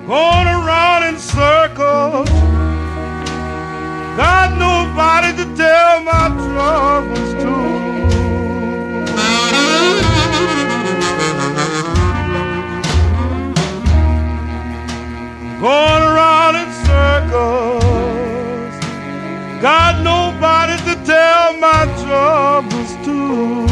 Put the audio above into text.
going around in circles. Got nobody to tell my troubles to. Going around in circles. Got nobody to tell my troubles to.